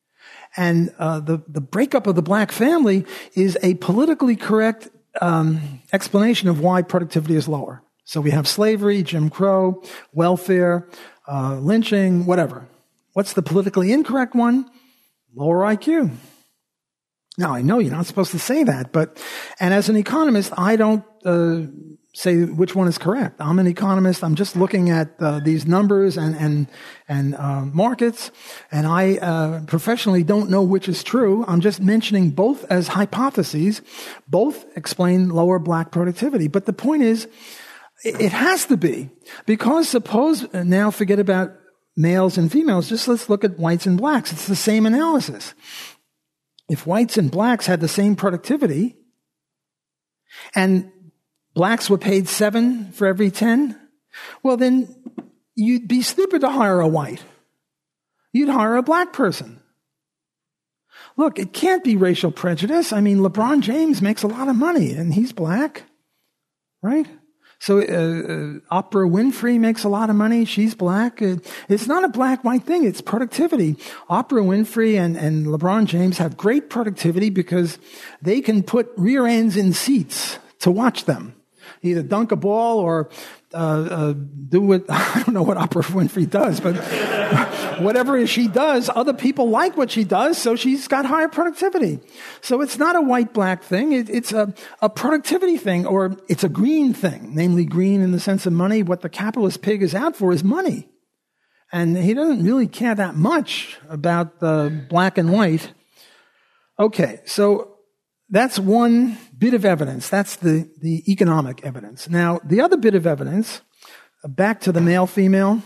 And uh, the, the breakup of the black family is a politically correct um, explanation of why productivity is lower. So we have slavery, Jim Crow, welfare, uh, lynching, whatever. What's the politically incorrect one? Lower I Q. Now, I know you're not supposed to say that, but, and as an economist, I don't uh, say which one is correct. I'm an economist. I'm just looking at uh, these numbers and and and uh, markets, and I uh, professionally don't know which is true. I'm just mentioning both as hypotheses. Both explain lower black productivity. But the point is, it, it has to be, because suppose now forget about males and females. Just let's look at whites and blacks. It's the same analysis. If whites and blacks had the same productivity, and blacks were paid seven for every ten, well, then you'd be stupid to hire a white. You'd hire a black person. Look, it can't be racial prejudice. I mean, LeBron James makes a lot of money, and he's black, right? So uh, uh, Oprah Winfrey makes a lot of money. She's black. Uh, it's not a black-white thing. It's productivity. Oprah Winfrey and, and LeBron James have great productivity because they can put rear ends in seats to watch them. Either dunk a ball or uh, uh, do what, I don't know what Oprah Winfrey does, but whatever she does, other people like what she does, so she's got higher productivity. So it's not a white-black thing. It, it's a, a productivity thing, or it's a green thing, namely green in the sense of money. What the capitalist pig is out for is money. And he doesn't really care that much about the black and white. Okay, so that's one bit of evidence. That's the, the economic evidence. Now, the other bit of evidence, back to the male-female,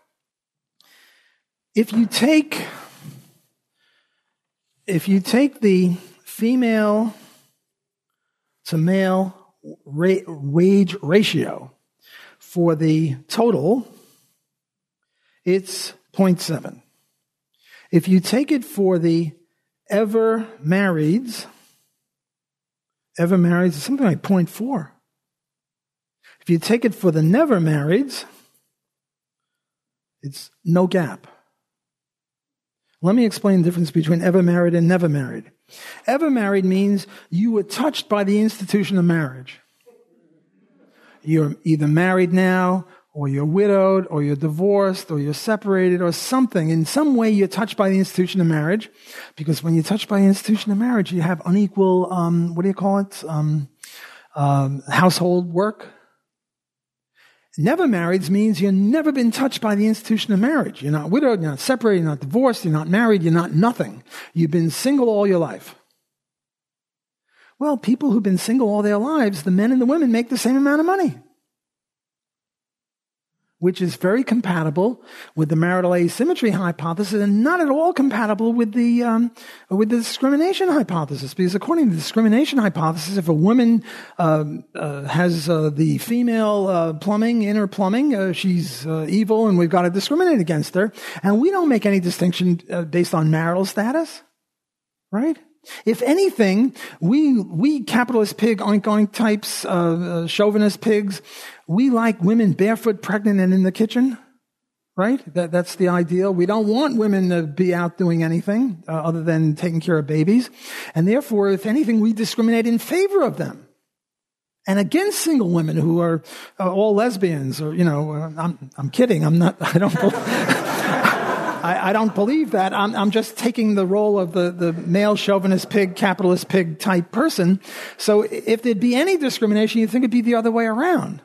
if you take, if you take the female to male ra- wage ratio for the total, it's zero point seven. If you take it for the ever marrieds, ever marrieds is something like zero point four. If you take it for the never marrieds, it's no gap. Let me explain the difference between ever married and never married. Ever married means you were touched by the institution of marriage. You're either married now, or you're widowed, or you're divorced, or you're separated, or something. In some way, you're touched by the institution of marriage, because when you're touched by the institution of marriage, you have unequal, um, what do you call it, um, um, household work. Never marrieds means you've never been touched by the institution of marriage. You're not widowed, you're not separated, you're not divorced, you're not married, you're not nothing. You've been single all your life. Well, people who've been single all their lives, the men and the women make the same amount of money, which is very compatible with the marital asymmetry hypothesis and not at all compatible with the um, with the discrimination hypothesis. Because according to the discrimination hypothesis, if a woman uh, uh, has uh, the female uh, plumbing, inner plumbing, uh, she's uh, evil and we've got to discriminate against her. And we don't make any distinction uh, based on marital status, right? If anything, we we capitalist pig, oink oink types, uh, uh, chauvinist pigs, we like women barefoot, pregnant, and in the kitchen, right? That, that's the ideal. We don't want women to be out doing anything uh, other than taking care of babies. And therefore, if anything, we discriminate in favor of them and against single women who are uh, all lesbians. Or, you know, uh, I'm I'm kidding. I'm not. I don't. I, I don't believe that. I'm, I'm just taking the role of the, the male chauvinist pig, capitalist pig type person. So if there'd be any discrimination, you'd think it'd be the other way around.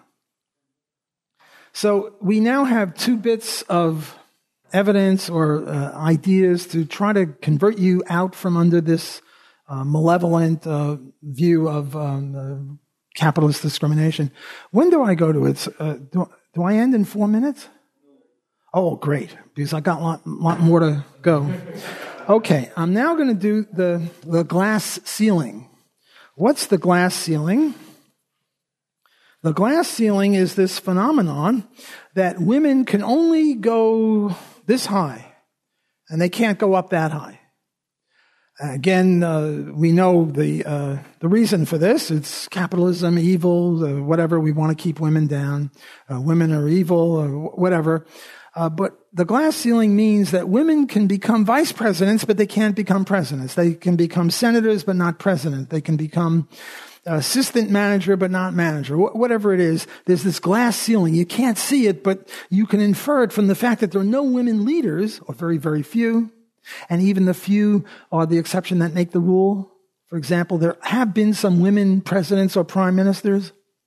So we now have two bits of evidence or uh, ideas to try to convert you out from under this uh, malevolent uh, view of um, uh, capitalist discrimination. When do I go to it? Uh, do, do I end in four minutes? Oh, great, because I got a lot, lot more to go. Okay, I'm now going to do the, the glass ceiling. What's the glass ceiling? The glass ceiling is this phenomenon that women can only go this high, and they can't go up that high. Again, uh, we know the uh, the reason for this. It's capitalism, evil, uh, whatever. We want to keep women down. Uh, women are evil, or whatever. Uh, but the glass ceiling means that women can become vice presidents, but they can't become presidents. They can become senators, but not president. They can become assistant manager, but not manager. Wh- whatever it is, there's this glass ceiling. You can't see it, but you can infer it from the fact that there are no women leaders, or very, very few. And even the few are the exception that make the rule. For example, there have been some women presidents or prime ministers.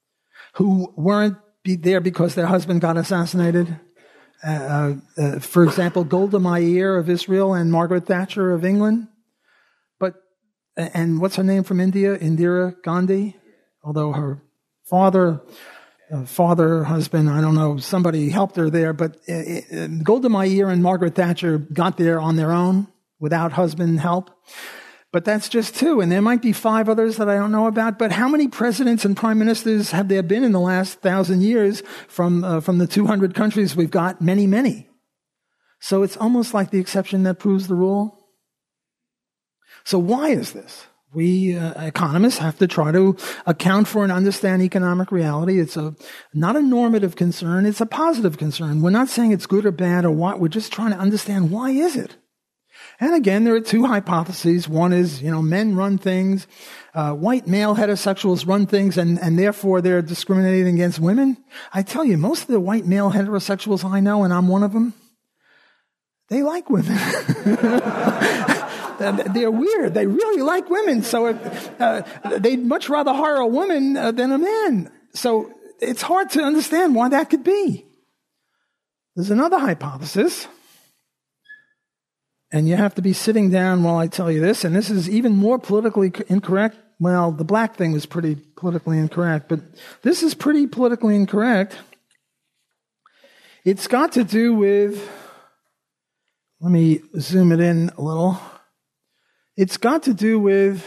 who weren't be there because their husband got assassinated. Uh, uh, for example, Golda Meir of Israel and Margaret Thatcher of England. But, and what's her name from India? Indira Gandhi. Although her father, uh, father, husband, I don't know, somebody helped her there. But uh, uh, Golda Meir and Margaret Thatcher got there on their own without husband help. But that's just two, and there might be five others that I don't know about. But how many presidents and prime ministers have there been in the last thousand years from uh, from the two hundred countries we've got? Many, many. So it's almost like the exception that proves the rule. So why is this? We uh, economists have to try to account for and understand economic reality. It's a not a normative concern; it's a positive concern. We're not saying it's good or bad or what. We're just trying to understand why is it. And again, there are two hypotheses. One is, you know, men run things, uh, white male heterosexuals run things, and, and therefore they're discriminating against women. I tell you, most of the white male heterosexuals I know, and I'm one of them, they like women. They're weird. They really like women. So uh, they'd much rather hire a woman uh, than a man. So it's hard to understand why that could be. There's another hypothesis. And you have to be sitting down while I tell you this, and this is even more politically incorrect. Well, the black thing was pretty politically incorrect, but this is pretty politically incorrect. It's got to do with, let me zoom it in a little. It's got to do with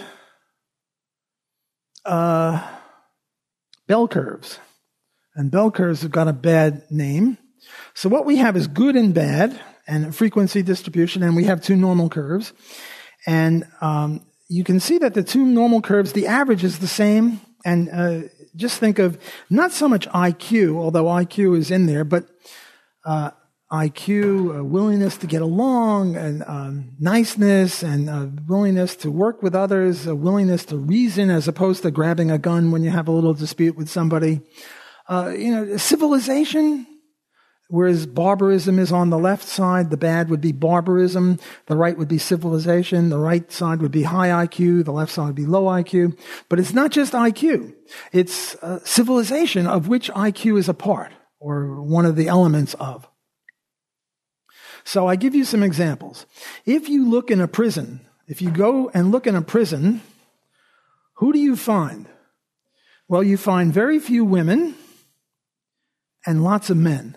uh, bell curves. And bell curves have got a bad name. So what we have is good and bad, and frequency distribution, and we have two normal curves. And um, you can see that the two normal curves, the average is the same. And uh, just think of not so much I Q, although I Q is in there, but uh, I Q, uh, willingness to get along, and um, niceness, and uh, willingness to work with others, a willingness to reason as opposed to grabbing a gun when you have a little dispute with somebody. Uh, you know, civilization. Whereas barbarism is on the left side, the bad would be barbarism, the right would be civilization, the right side would be high I Q, the left side would be low I Q. But it's not just I Q. It's uh, civilization of which I Q is a part, or one of the elements of. So I give you some examples. If you look in a prison, if you go and look in a prison, who do you find? Well, you find very few women and lots of men.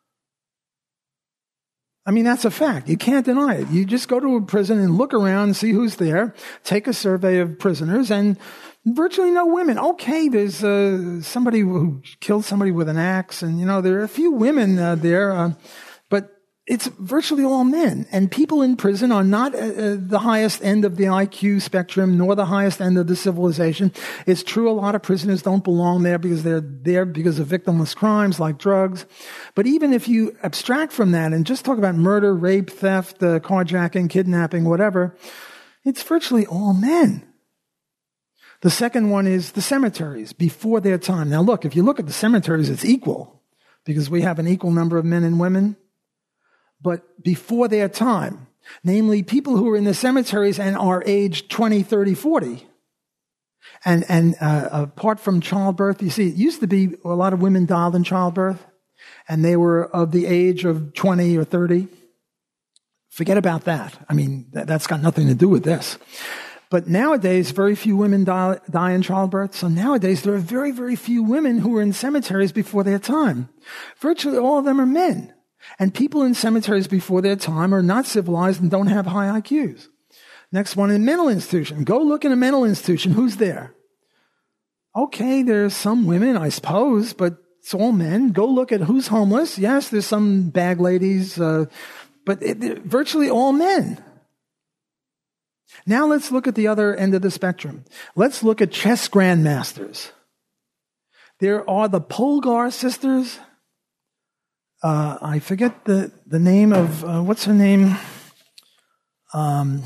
I mean, that's a fact. You can't deny it. You just go to a prison and look around and see who's there, take a survey of prisoners, and virtually no women. Okay, there's uh, somebody who killed somebody with an axe, and, you know, there are a few women uh, there, uh, but it's virtually all men. And people in prison are not uh, the highest end of the I Q spectrum, nor the highest end of the civilization. It's true a lot of prisoners don't belong there because they're there because of victimless crimes like drugs. But even if you abstract from that and just talk about murder, rape, theft, uh, carjacking, kidnapping, whatever, it's virtually all men. The second one is the cemeteries before their time. Now look, if you look at the cemeteries, it's equal because we have an equal number of men and women. But before their time, namely people who are in the cemeteries and are aged twenty, thirty, forty. And, and uh, apart from childbirth, you see, it used to be a lot of women died in childbirth, and they were of the age of twenty or thirty. Forget about that. I mean, that, that's got nothing to do with this. But nowadays, very few women die, die in childbirth. So nowadays, there are very, very few women who are in cemeteries before their time. Virtually all of them are men. And people in cemeteries before their time are not civilized and don't have high I Qs. Next one, in mental institution. Go look in a mental institution. Who's there? Okay, there's some women, I suppose, but it's all men. Go look at who's homeless. Yes, there's some bag ladies, uh, but it, virtually all men. Now let's look at the other end of the spectrum. Let's look at chess grandmasters. There are the Polgar sisters. Uh, I forget the, the name of, uh, what's her name? Um,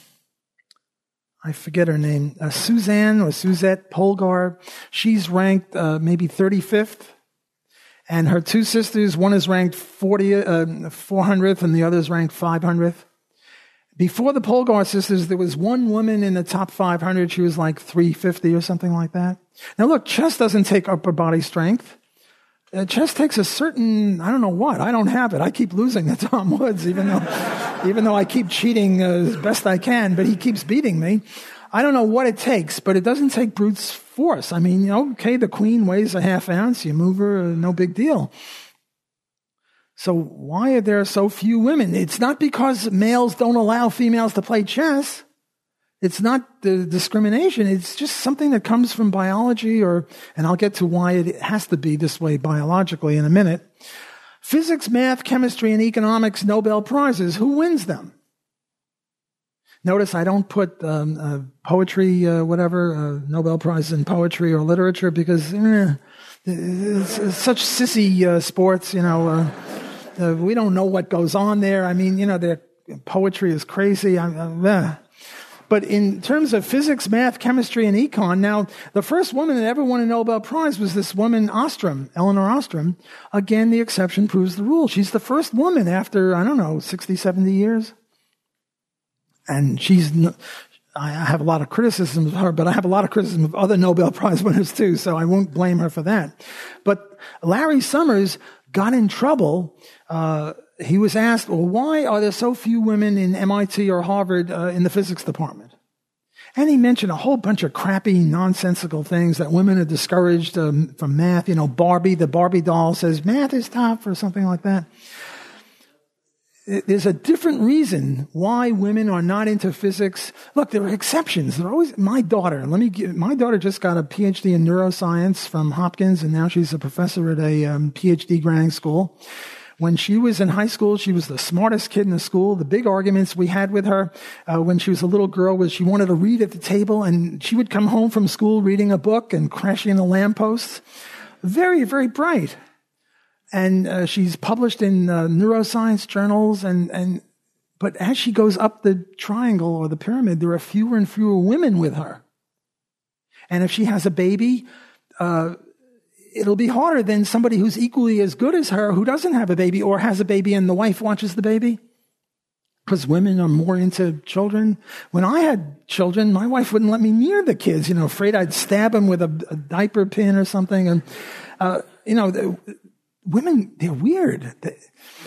I forget her name. Uh, Suzanne or Suzette Polgar. She's ranked uh, maybe thirty-fifth. And her two sisters, one is ranked forty, uh, four hundredth and the other is ranked five hundredth. Before the Polgar sisters, there was one woman in the top five hundred. She was like three fifty or something like that. Now look, chess doesn't take upper body strength. Uh, chess takes a certain, I don't know what. I don't have it. I keep losing to Tom Woods, even though, even though I keep cheating uh, as best I can, but he keeps beating me. I don't know what it takes, but it doesn't take brute force. I mean, you know, okay, the queen weighs a half ounce. You move her, uh, no big deal. So why are there so few women? It's not because males don't allow females to play chess. It's not the discrimination. It's just something that comes from biology, or, and I'll get to why it has to be this way biologically in a minute. Physics, math, chemistry, and economics Nobel Prizes. Who wins them? Notice I don't put um, uh, poetry, uh, whatever, uh, Nobel Prize in poetry or literature, because eh, it's, it's such sissy uh, sports, you know. Uh, uh, we don't know what goes on there. I mean, you know, their poetry is crazy. I, uh, eh. But in terms of physics, math, chemistry, and econ, now, the first woman that ever won a Nobel Prize was this woman, Ostrom, Eleanor Ostrom. Again, the exception proves the rule. She's the first woman after, I don't know, sixty, seventy years. And she's, I have a lot of criticism of her, but I have a lot of criticism of other Nobel Prize winners too, so I won't blame her for that. But Larry Summers got in trouble. Uh, he was asked, well, why are there so few women in M I T or Harvard uh, in the physics department? And he mentioned a whole bunch of crappy, nonsensical things that women are discouraged um, from math. You know, Barbie, the Barbie doll says math is tough or something like that. There's a different reason why women are not into physics. Look, there are exceptions. There are always, my daughter, let me give, my daughter just got a P H D in neuroscience from Hopkins, and now she's a professor at a um, P H D granting school. When she was in high school, she was the smartest kid in the school. The big arguments we had with her uh, when she was a little girl was she wanted to read at the table, and she would come home from school reading a book and crashing into lampposts. Very, very bright. And uh, she's published in uh, neuroscience journals, and, and but as she goes up the triangle or the pyramid, there are fewer and fewer women with her. And if she has a baby, uh, it'll be harder than somebody who's equally as good as her who doesn't have a baby or has a baby and the wife watches the baby. Because women are more into children. When I had children, my wife wouldn't let me near the kids, you know, afraid I'd stab them with a, a diaper pin or something. And, uh, you know, the, women, they're weird. They,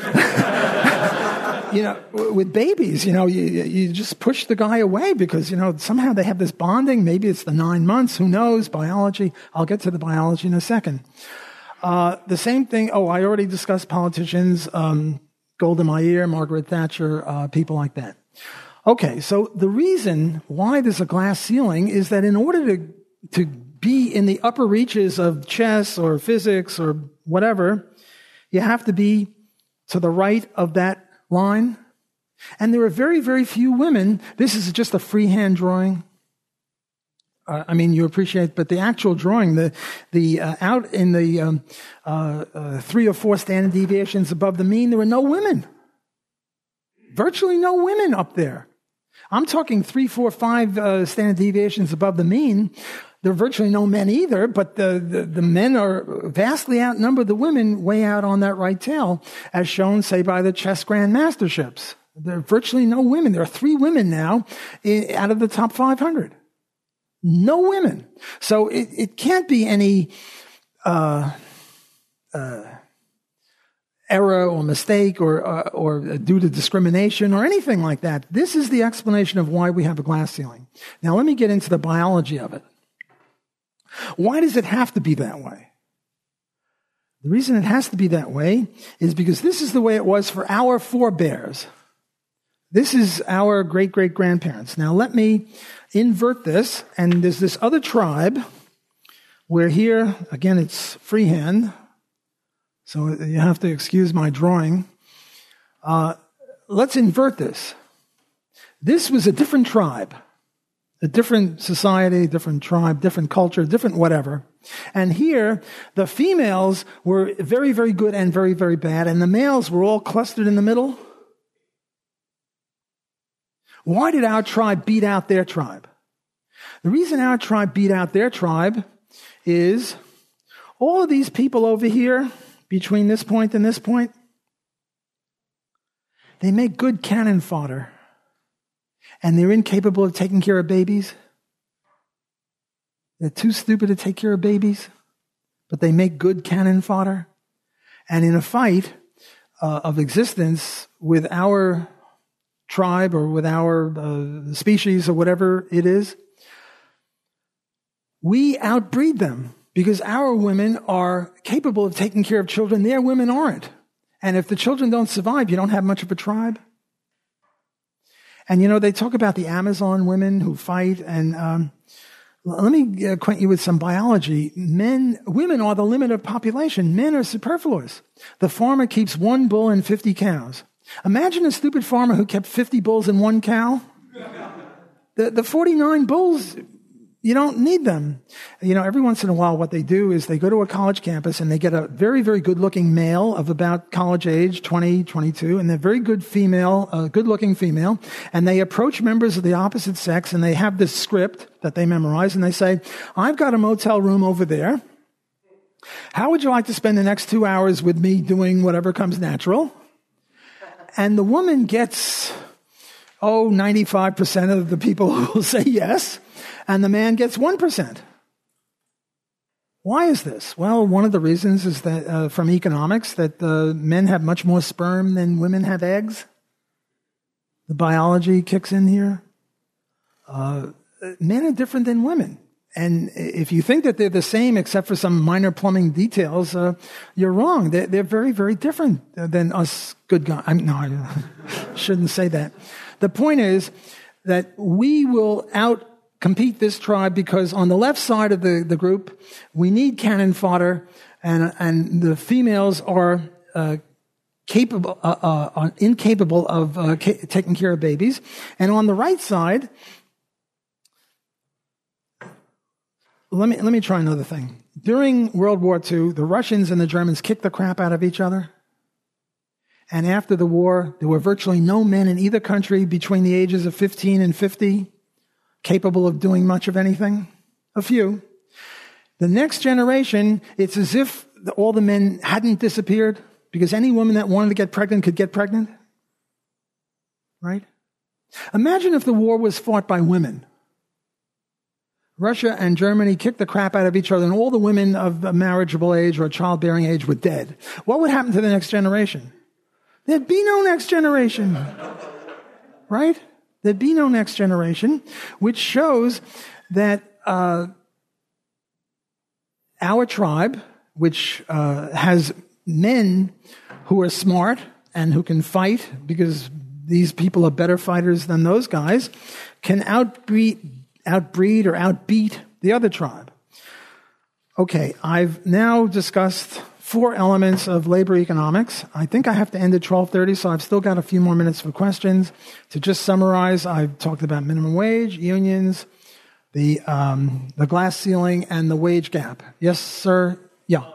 you know, with babies, you know, you, you just push the guy away because, you know, somehow they have this bonding. Maybe it's the nine months. Who knows? Biology. I'll get to the biology in a second. Uh, the same thing. Oh, I already discussed politicians, um, Golda Meir, Margaret Thatcher, uh, people like that. Okay. So the reason why there's a glass ceiling is that in order to, to be in the upper reaches of chess or physics or whatever, you have to be to the right of that line. And there are very, very few women. This is just a freehand drawing. Uh, I mean, you appreciate, but the actual drawing, the the uh, out in the um, uh, uh, three or four standard deviations above the mean, there were no women. Virtually no women up there. I'm talking three, four, five uh, standard deviations above the mean. There are virtually no men either, but the, the, the men are vastly outnumber the women way out on that right tail, as shown, say, by the chess grandmasterships. There are virtually no women. There are three women now in, out of the top five hundred. No women. So it, it can't be any uh, uh, error or mistake or, uh, or due to discrimination or anything like that. This is the explanation of why we have a glass ceiling. Now let me get into the biology of it. Why does it have to be that way? The reason it has to be that way is because this is the way it was for our forebears. This is our great-great-grandparents. Now let me invert this, and there's this other tribe where here, again, it's freehand, so you have to excuse my drawing. Uh, let's invert this. This was a different tribe. A different society, different tribe, different culture, different whatever. And here, the females were very, very good and very, very bad, and the males were all clustered in the middle. Why did our tribe beat out their tribe? The reason our tribe beat out their tribe is all of these people over here, between this point and this point, they make good cannon fodder. and they're incapable of taking care of babies. They're too stupid to take care of babies, but they make good cannon fodder. And in a fight uh, of existence with our tribe or with our uh, species or whatever it is, we outbreed them because our women are capable of taking care of children. Their women aren't. And if the children don't survive, you don't have much of a tribe. And, you know, they talk about the Amazon women who fight. And um, let me acquaint you with some biology. Men, women are the limit of population. Men are superfluous. The farmer keeps one bull and fifty cows. Imagine a stupid farmer who kept fifty bulls and one cow. The, the forty-nine bulls, you don't need them. You know, every once in a while what they do is they go to a college campus and they get a very, very good-looking male of about college age, twenty, twenty-two, and a very good female, a good-looking female, and they approach members of the opposite sex and they have this script that they memorize and they say, I've got a motel room over there. How would you like to spend the next two hours with me doing whatever comes natural? And the woman gets, oh, ninety-five percent of the people who will say yes, and the man gets one percent. Why is this? Well, one of the reasons is that uh, from economics, that uh, men have much more sperm than women have eggs. The biology kicks in here. Uh, men are different than women. And if you think that they're the same except for some minor plumbing details, uh, you're wrong. They're, they're very, very different than us good guys. I'm, no, I shouldn't say that. The point is that we will out-compete this tribe because on the left side of the, the group, we need cannon fodder, and, and the females are uh, capable, uh, uh, incapable of uh, ca- taking care of babies. And on the right side, Let me let me try another thing. During World War Two, the Russians and the Germans kicked the crap out of each other. And after the war, there were virtually no men in either country between the ages of fifteen and fifty capable of doing much of anything. A few. The next generation, it's as if the, all the men hadn't disappeared because any woman that wanted to get pregnant could get pregnant. Right? Imagine if the war was fought by women. Russia and Germany kicked the crap out of each other, and all the women of a marriageable age or childbearing age were dead. What would happen to the next generation? There'd be no next generation. Right? There'd be no next generation, which shows that uh, our tribe, which uh, has men who are smart and who can fight, because these people are better fighters than those guys, can outbeat outbreed or outbeat the other tribe. Okay, I've now discussed four elements of labor economics. I think I have to end at twelve thirty, so I've still got a few more minutes for questions. To just summarize, I've talked about minimum wage, unions, the um, the glass ceiling, and the wage gap. Yes, sir? Yeah.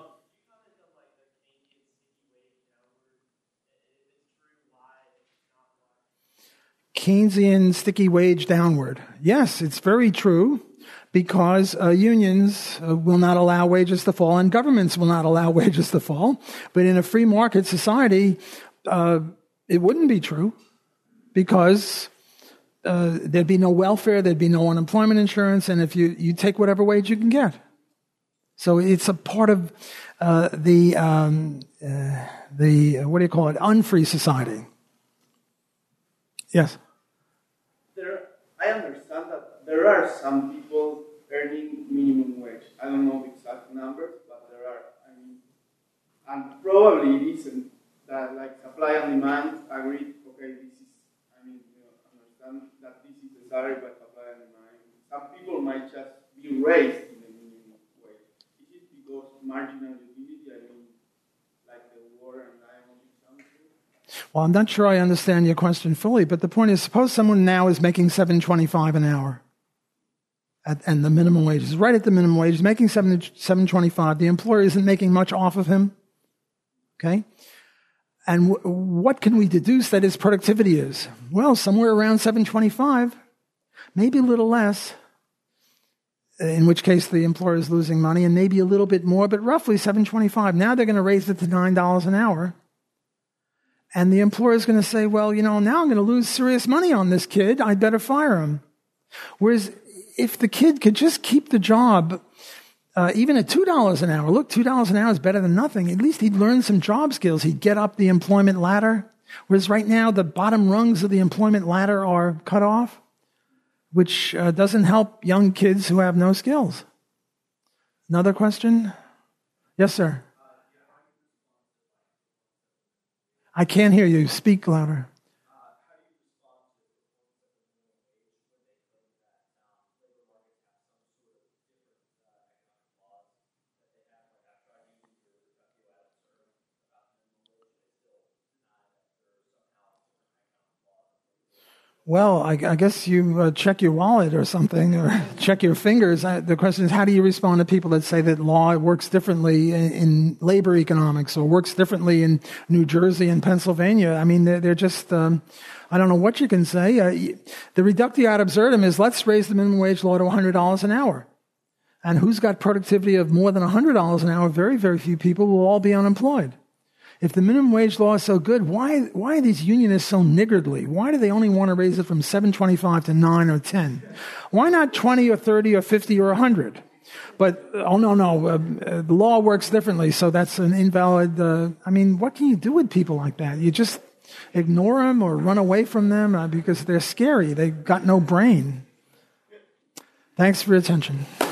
Keynesian sticky wage downward. Yes, it's very true because uh, unions uh, will not allow wages to fall and governments will not allow wages to fall. But in a free market society, uh, it wouldn't be true because uh, there'd be no welfare, there'd be no unemployment insurance, and if you, you take whatever wage you can get. So it's a part of uh, the, um, uh, the, what do you call it, unfree society. Yes? There, I understand that there are some people earning minimum wage. I don't know the exact numbers, but there are. I mean, and probably it isn't that like supply and demand agreed. Okay, this is. I mean, you know, understand that this is the salary by supply and demand. Some people might just be raised in the minimum wage. Is it because marginal utility? I mean, like the war and diamond example. Well, I'm not sure I understand your question fully, but the point is, suppose someone now is making seven twenty-five an hour, at, and the minimum wage is right at the minimum wage, he's making seven seven twenty-five. The employer isn't making much off of him. Okay, and w- what can we deduce that his productivity is? Well, somewhere around seven twenty-five, maybe a little less. In which case the employer is losing money, and maybe a little bit more, but roughly seven twenty-five. Now they're going to raise it to nine dollars an hour. And the employer is going to say, well, you know, now I'm going to lose serious money on this kid. I'd better fire him. Whereas if the kid could just keep the job, uh, even at two dollars an hour, look, two dollars an hour is better than nothing. At least he'd learn some job skills. He'd get up the employment ladder. Whereas right now, the bottom rungs of the employment ladder are cut off, which uh, doesn't help young kids who have no skills. Another question? Yes, sir. I can't hear you. Speak louder. Well, I, I guess you uh, check your wallet or something, or check your fingers. I, the question is, how do you respond to people that say that law works differently in, in labor economics or works differently in New Jersey and Pennsylvania? I mean, they're, they're just, um, I don't know what you can say. Uh, the reductio ad absurdum is, let's raise the minimum wage law to one hundred dollars an hour. And who's got productivity of more than one hundred dollars an hour? Very, very few people. Will all be unemployed. If the minimum wage law is so good, why why are these unionists so niggardly? Why do they only want to raise it from seven twenty-five to nine or ten? Why not twenty or thirty or fifty or one hundred? But, oh, no, no, uh, uh, the law works differently, so that's an invalid, uh, I mean, what can you do with people like that? You just ignore them or run away from them uh, because they're scary. They've got no brain. Thanks for your attention.